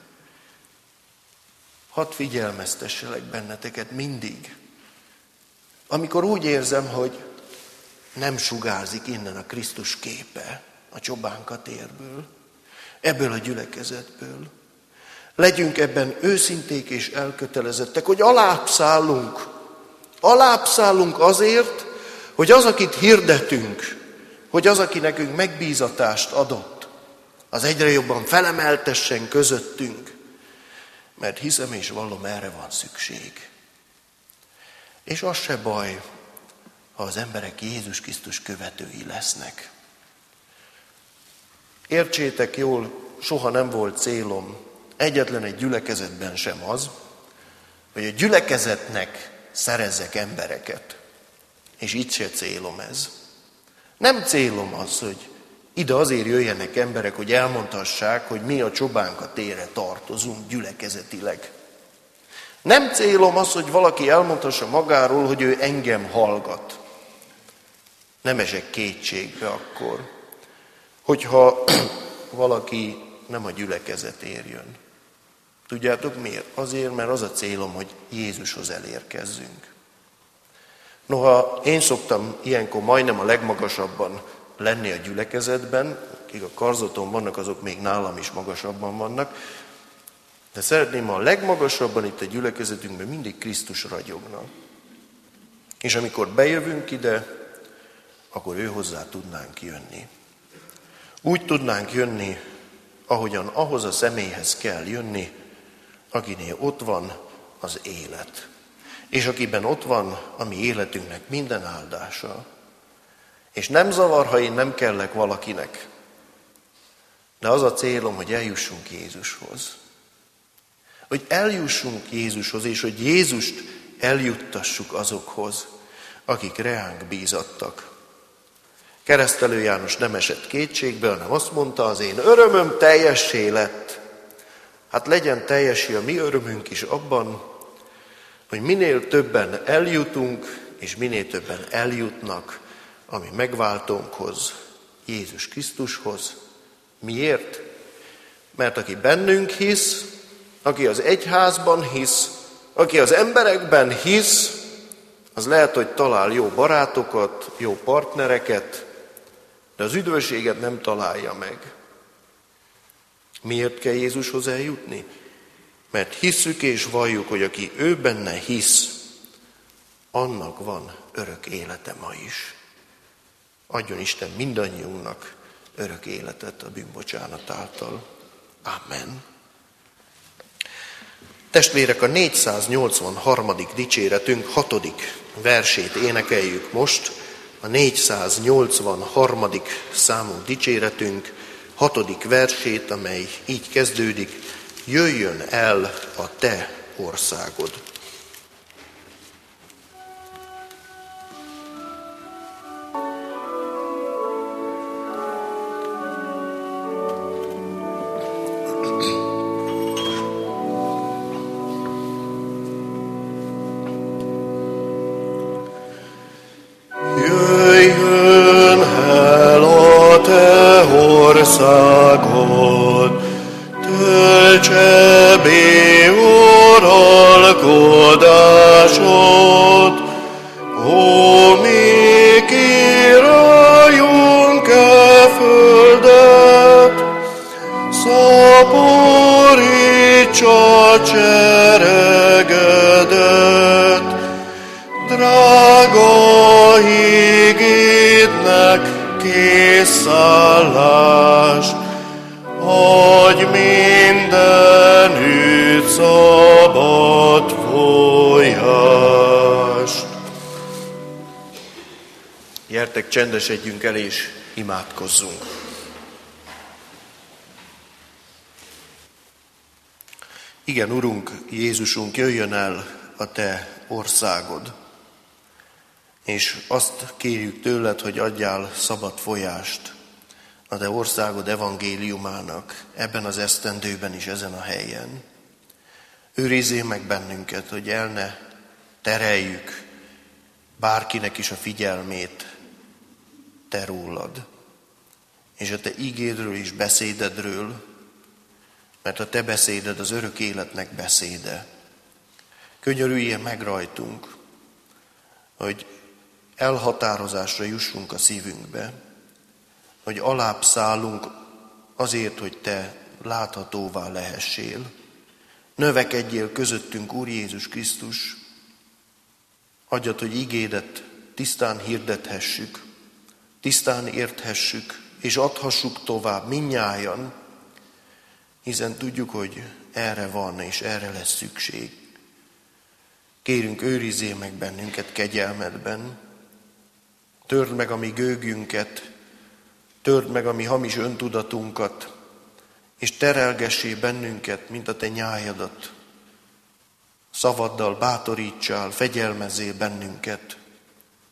hadd figyelmeztesselek benneteket mindig, amikor úgy érzem, hogy nem sugárzik innen a Krisztus képe a csobánka térből, ebből a gyülekezetből. Legyünk ebben őszinték és elkötelezettek, hogy alábbszállunk. Alábbszállunk azért, hogy az, akit hirdetünk, hogy az, aki nekünk megbízatást adott, az egyre jobban felemeltessen közöttünk, mert hiszem és vallom, erre van szükség. És az se baj, ha az emberek Jézus Krisztus követői lesznek. Értsétek jól, soha nem volt célom, egyetlen egy gyülekezetben sem az, hogy a gyülekezetnek szerezzek embereket. És itt se célom ez. Nem célom az, hogy ide azért jöjjenek emberek, hogy elmondhassák, hogy mi a Csobánka térre tartozunk gyülekezetileg. Nem célom az, hogy valaki elmondhassa magáról, hogy ő engem hallgat. Nem esek kétségbe akkor, hogyha valaki nem a gyülekezetért jön. Tudjátok miért? Azért, mert az a célom, hogy Jézushoz elérkezzünk. Noha én szoktam ilyenkor majdnem a legmagasabban lenni a gyülekezetben, akik a karzaton vannak, azok még nálam is magasabban vannak, de szeretném, a legmagasabban itt a gyülekezetünkben mindig Krisztus ragyogna. És amikor bejövünk ide, akkor ő hozzá tudnánk jönni. Úgy tudnánk jönni, ahogyan ahhoz a személyhez kell jönni, akinél ott van az élet. És akiben ott van a mi életünknek minden áldása. És nem zavar, ha én nem kellek valakinek. De az a célom, hogy eljussunk Jézushoz. Hogy eljussunk Jézushoz, és hogy Jézust eljuttassuk azokhoz, akik reánk bízattak. Keresztelő János nem esett kétségbe, hanem azt mondta, az én örömöm teljessé lett. Hát legyen teljessé a mi örömünk is abban, hogy minél többen eljutunk, és minél többen eljutnak a mi megváltónkhoz, Jézus Krisztushoz. Miért? Mert aki bennünk hisz, aki az egyházban hisz, aki az emberekben hisz, az lehet, hogy talál jó barátokat, jó partnereket, de az üdvösséget nem találja meg. Miért kell Jézushoz eljutni? Mert hisszük és valljuk, hogy aki ő benne hisz, annak van örök élete ma is. Adjon Isten mindannyiunknak örök életet a bűnbocsánat által. Amen. Testvérek, a négyszáznyolcvanharmadik dicséretünk hatodik versét énekeljük most. A négyszáznyolcvanharmadik számú dicséretünk hatodik versét, amely így kezdődik: jöjjön el a te országod. Jöjjön el a te országod, töltse bé uralkodásod, ó, mi királyunk-e földet, szaporítsa cseregedet, drága hígédnek készállást, adj mindenütt szabad folyást. Gyertek, csendesedjünk el és imádkozzunk. Igen, Urunk, Jézusunk, jöjjön el a te országod, és azt kérjük tőled, hogy adjál szabad folyást a te országod evangéliumának ebben az esztendőben is, ezen a helyen. Őrizzél meg bennünket, hogy el ne tereljük bárkinek is a figyelmét te rólad, és a te ígédről és beszédedről, mert a te beszéded az örök életnek beszéde. Könyörüljél meg rajtunk, hogy elhatározásra jussunk a szívünkbe, hogy alább szállunk azért, hogy te láthatóvá lehessél. Növekedjél közöttünk, Úr Jézus Krisztus, adjad, hogy igédet tisztán hirdethessük, tisztán érthessük, és adhassuk tovább mindnyájan, hiszen tudjuk, hogy erre van, és erre lesz szükség. Kérünk, őrizzél meg bennünket kegyelmedben, törd meg a mi gőgünket, törd meg a mi hamis öntudatunkat, és terelgessé bennünket, mint a te nyájadat. Szavaddal bátorítsál, fegyelmezzél bennünket.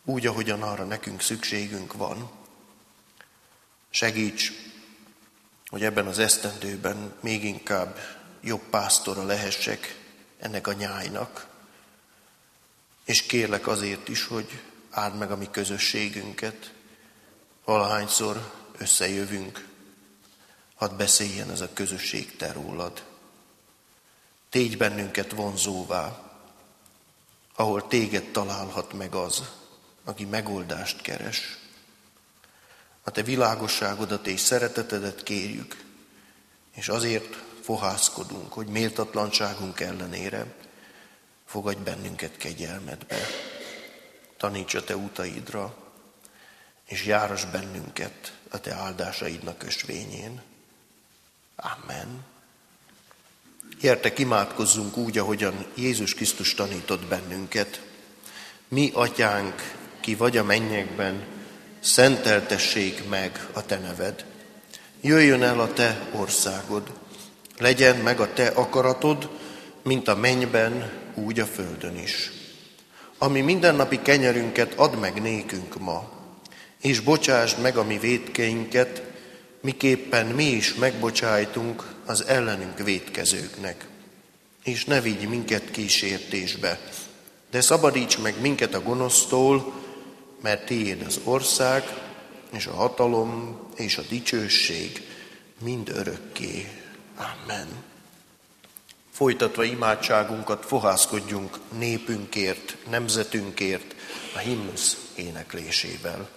úgy, ahogyan arra nekünk szükségünk van. Segíts, hogy ebben az esztendőben még inkább jobb pásztora lehessek ennek a nyájnak. És kérlek azért is, hogy áld meg a mi közösségünket, valahányszor összejövünk, hadd beszéljen ez a közösség te rólad. Tégy bennünket vonzóvá, ahol téged találhat meg az, aki megoldást keres. A te világosságodat és szeretetedet kérjük, és azért fohászkodunk, hogy méltatlanságunk ellenére fogadj bennünket kegyelmedbe. Taníts a te utaidra, és járass bennünket a te áldásaidnak ösvényén. Amen. Gyertek, imádkozzunk úgy, ahogyan Jézus Krisztus tanított bennünket. Mi, Atyánk, ki vagy a mennyekben, szenteltessék meg a te neved. Jöjjön el a te országod, legyen meg a te akaratod, mint a mennyben, úgy a földön is. Ami mindennapi kenyerünket add meg nékünk ma, és bocsásd meg a mi vétkeinket, miképpen mi is megbocsájtunk az ellenünk vétkezőknek. És ne vigy minket kísértésbe, de szabadíts meg minket a gonosztól, mert tiéd az ország, és a hatalom, és a dicsőség mind örökké. Amen. Folytatva imádságunkat fohászkodjunk népünkért, nemzetünkért a himnusz éneklésével.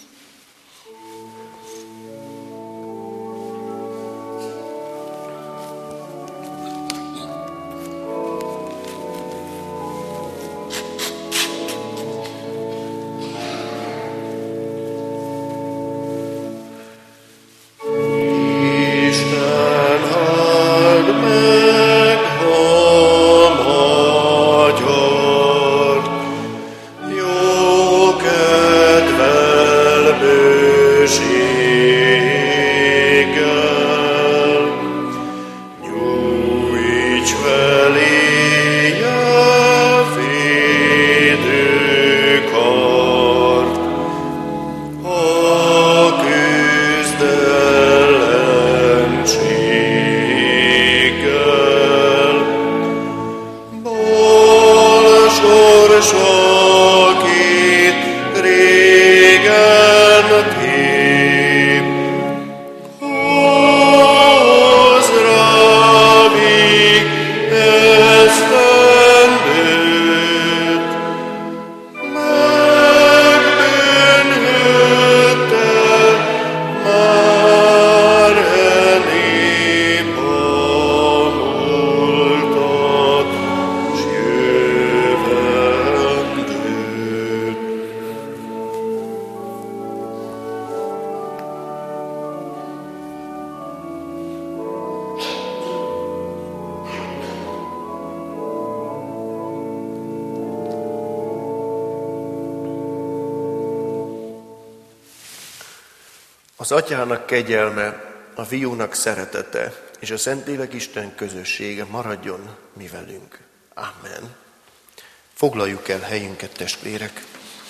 Az Atyának kegyelme, a Fiúnak szeretete, és a Szentlélek Isten közössége maradjon mi velünk. Amen. Foglaljuk el helyünket, testvérek.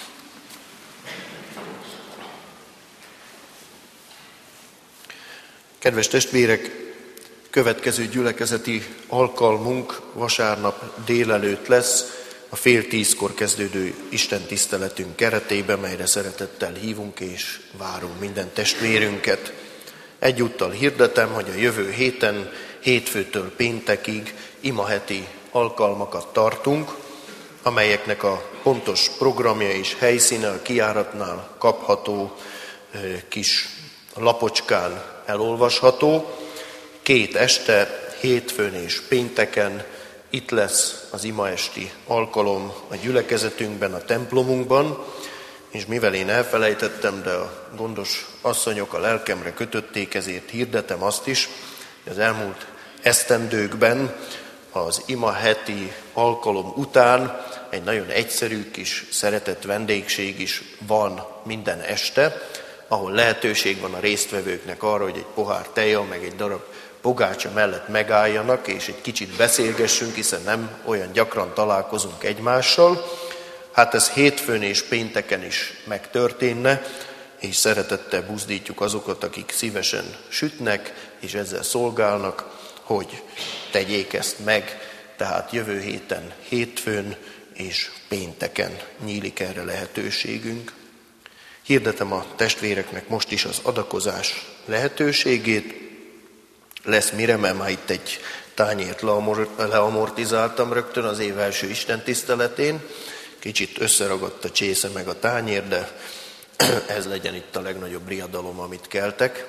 Kedves testvérek, következő gyülekezeti alkalmunk vasárnap délelőtt lesz, a fél tízkor kezdődő Isten tiszteletünk keretében, melyre szeretettel hívunk és várunk minden testvérünket. Egyúttal hirdetem, hogy a jövő héten, hétfőtől péntekig imaheti alkalmakat tartunk, amelyeknek a pontos programja és helyszíne a kijáratnál kapható kis lapocskán elolvasható. Két este, hétfőn és pénteken itt lesz az imaesti alkalom a gyülekezetünkben, a templomunkban, és mivel én elfelejtettem, de a gondos asszonyok a lelkemre kötötték, ezért hirdetem azt is, hogy az elmúlt esztendőkben az ima heti alkalom után egy nagyon egyszerű kis szeretett vendégség is van minden este, ahol lehetőség van a résztvevőknek arra, hogy egy pohár teja, meg egy darab pogácsa mellett megálljanak, és egy kicsit beszélgessünk, hiszen nem olyan gyakran találkozunk egymással. Hát ez hétfőn és pénteken is megtörténne, és szeretettel buzdítjuk azokat, akik szívesen sütnek, és ezzel szolgálnak, hogy tegyék ezt meg, tehát jövő héten, hétfőn és pénteken nyílik erre lehetőségünk. Hirdetem a testvéreknek most is az adakozás lehetőségét. Lesz mire, mert már itt egy tányért leamortizáltam rögtön az év első istentiszteletén. Kicsit összeragadt a csésze meg a tányér, de ez legyen itt a legnagyobb riadalom, amit keltek.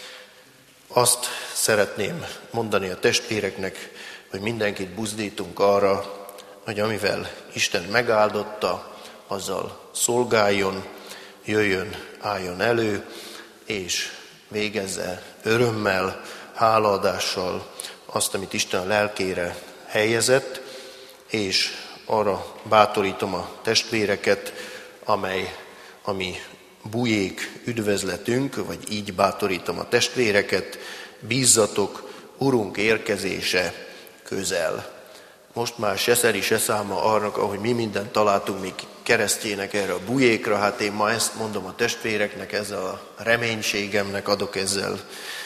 Azt szeretném mondani a testvéreknek, hogy mindenkit buzdítunk arra, hogy amivel Isten megáldotta, azzal szolgáljon, jöjjön, álljon elő, és végezze örömmel, hálaadással azt, amit Isten a lelkére helyezett, és arra bátorítom a testvéreket, amely, ami bujék üdvözletünk, vagy így bátorítom a testvéreket, bízzatok, Urunk érkezése közel. Most már se szeri, se száma arra, ahogy mi mindent találtunk még keresztjének erre a bujékra, hát én ma ezt mondom a testvéreknek, ezzel a reménységemnek adok ezzel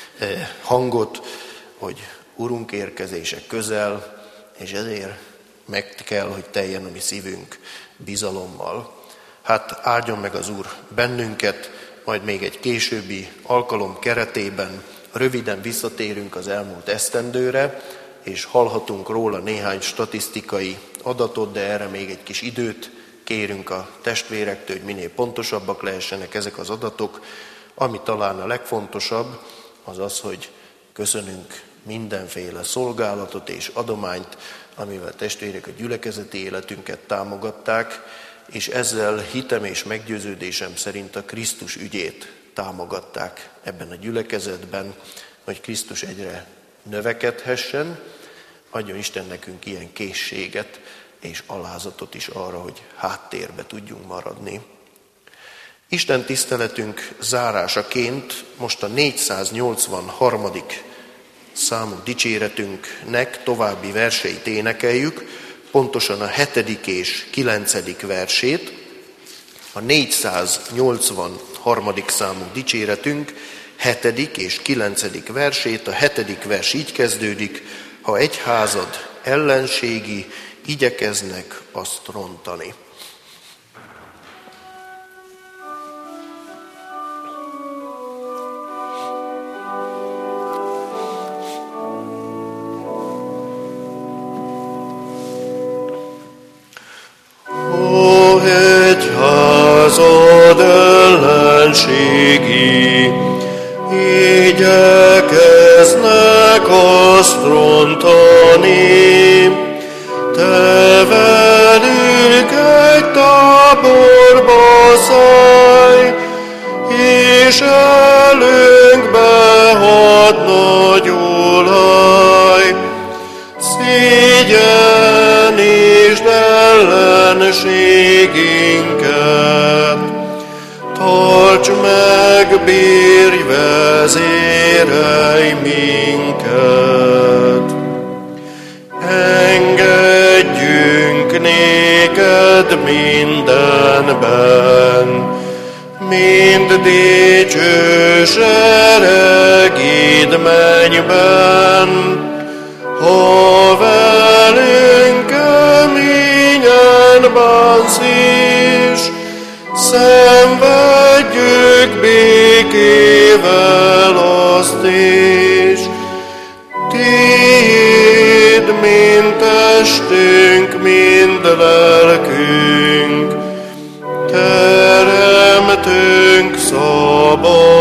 hangot, hogy Urunk érkezése közel, és ezért meg kell, hogy teljen a mi szívünk bizalommal. Hát áldjon meg az Úr bennünket, majd még egy későbbi alkalom keretében röviden visszatérünk az elmúlt esztendőre, és hallhatunk róla néhány statisztikai adatot, de erre még egy kis időt kérünk a testvérektől, hogy minél pontosabbak lehessenek ezek az adatok. Ami talán a legfontosabb, az az, hogy köszönünk mindenféle szolgálatot és adományt, amivel testvérek a gyülekezeti életünket támogatták, és ezzel hitem és meggyőződésem szerint a Krisztus ügyét támogatták ebben a gyülekezetben, hogy Krisztus egyre növekedhessen. Adjon Isten nekünk ilyen készséget és alázatot is arra, hogy háttérbe tudjunk maradni. Isten tiszteletünk zárásaként most a négyszáznyolcvanharmadik számú dicséretünknek további verseit énekeljük, pontosan a hetedik és kilencedik versét. A négyszáznyolcvanharmadik számú dicséretünk hetedik és kilencedik versét. A hetedik vers így kezdődik: ha egy házad ellenségi, igyekeznek azt rontani. Házad ellenségi, igyekeznek azt rontani, te velük egy táborba szállj, és előnkbe hadnagyul állj. Szégyenítsd ellenségünket, tarts meg, bírj, vezérelj minket. Engedjünk néked mindenben, mind dicső seregid mennyben. Ha velünk keményen bánsz is, szenvedjük békével azt is. Tiéd mind testünk, mind lelkünk, teremtünk szabad.